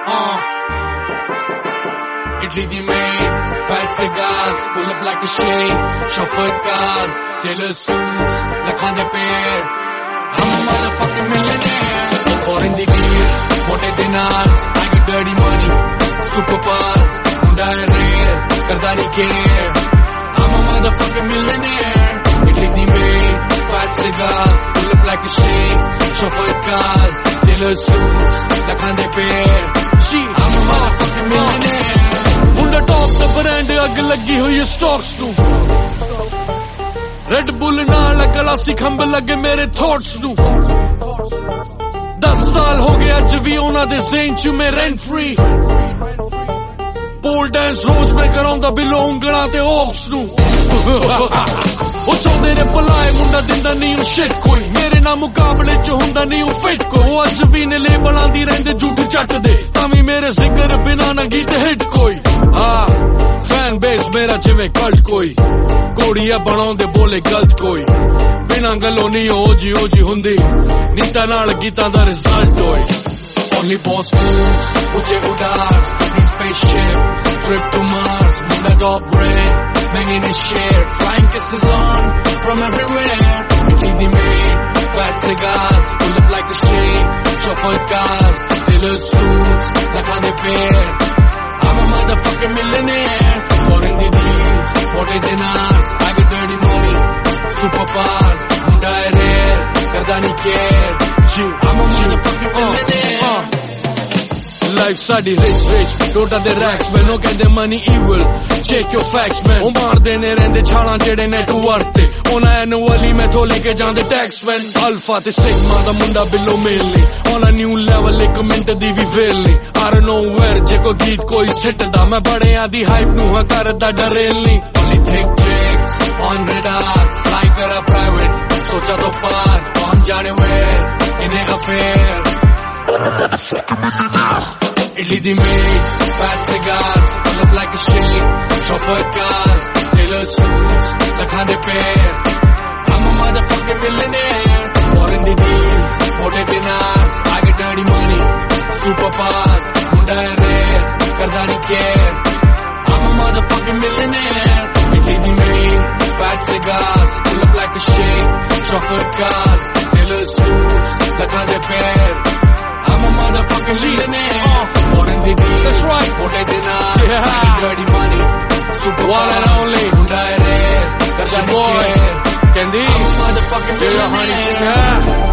Italy the maid, fat cigars, pull up like a shade, chauffeur cars, tailor suits, lakhane pair. I'm a motherfucking millionaire. Foreign the gears, mote dinars, I get dirty money, super fast, hunda rare, karda nahi care. I'm a motherfucking millionaire. Italy the maid, fat cigars, pull up like a shade, chauffeur cars, tailor suits, lakhane pair. I'm a motherfucking millionaire. Hunda top the brand ag lagi hui stocks nu. Red Bull naal glassi khamba lage mere thoughts nu. 10 saal ho gaya aj vi ona de zain ch mein rent free. Pole dance roz mein karaunda below ungla te ops nu. O chonde ne palaye munda dinda nahi shit koi. Mere na muqabale ch hunda nahi fit ko. O aj vi ne labelan di rende jhoot chat de. Tami mere zikr bina na geet hit koi. Fan base मेरा जिमें cult कोई कोड़िया बनाउंदे बोले गलत कोई बिना गलों नहीं ओजी हुंदी नीता नाल गीतां दा रिजल्ट होए only boss moves ऊंचे उड़ास this spaceship trip to Mars Munda top bread banging his shit flying kisses on from everywhere Italy the maid fat cigars pull up like a shade chauffeur cars tailor suits lakhane pair I'm a motherfucking millionaire. Foreign the deals, what it dinars, I get dirty money, super fast, hunda rare, karda nahi care. I'm a motherfucking millionaire. Life sadi rich, tota de racks, when no get the money evil. Check your facts, man. O maar dene rende chhalan jede net worth te. Ona annually me tho leke jande tax man. Alpha te sigma da munda below milli. On a new level ek mint di vi velli. I don't know where je ko geet koi sit da. Main bade aadi hype nu ha karda darelli. Only thick chicks on radar, fly kara private. Socha to par, kaun jaane where inhe affair. Italy the maid, fat cigars, pull up like a shade, chauffeur cars, tailor suits, lakhane pair. I'm a motherfucking millionaire. Foreign the deals, mote dinars, I get dirty money, super fast, hunda rare, karda nahi care. I'm a motherfucking millionaire. Italy the maid, fat cigars, pull up like a shade, chauffeur cars, tailor suits, lakhane pair. I'm a motherfucking millionaire. Foreign the deals, that's right. Mote dinars, dirty money, super one and only. Hunda rare, karda nahi care. Candy, I'm a motherfucking millionaire.